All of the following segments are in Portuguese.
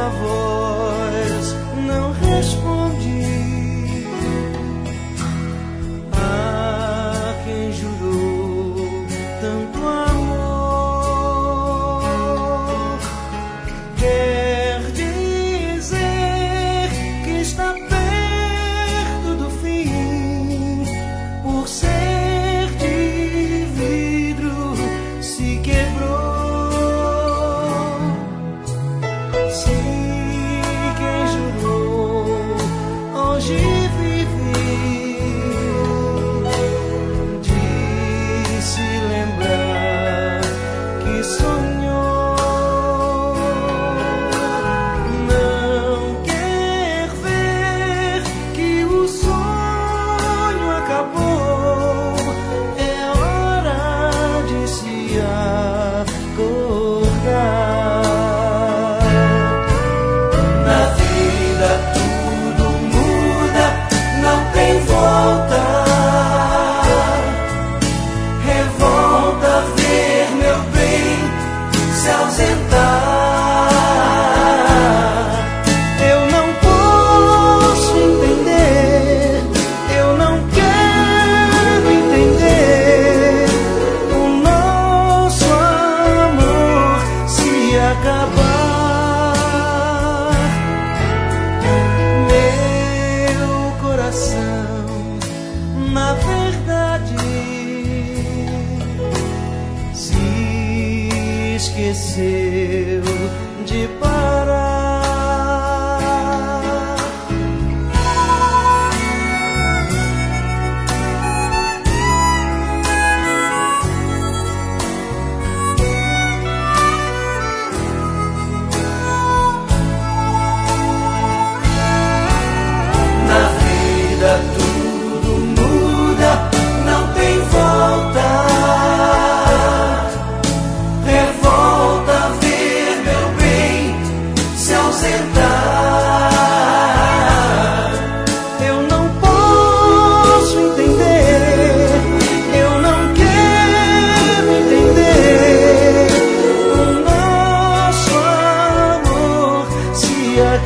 a voz não respondi a quem jurou tanto amor. Quer dizer que está perto do fim, por ser de vidro se quebrou. Se quem jurou hoje vive de se lembrar que sonhou, não quer ver que o sonho acabou. É hora de se acordar. Na vida tudo muda, não tem volta. Revolta ver meu bem se ausentar. Eu não posso entender, eu não quero entender o nosso amor se acabar. Meu coração, na verdade, se esqueceu de parar. Na vida tudo muda, não tem volta. Revolta ver meu bem se ausentar. Eu não posso entender, eu não quero entender o nosso amor se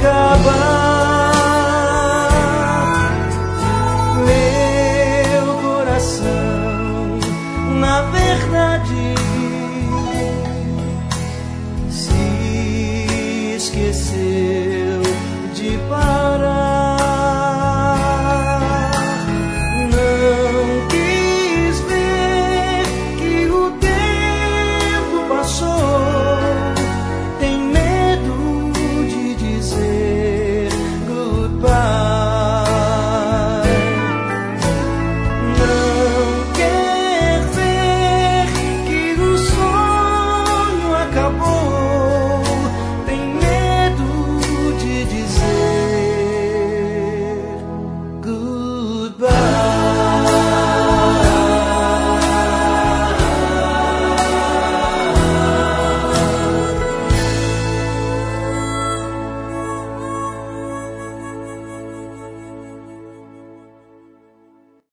acabar. Meu coração, na verdade, se esquecer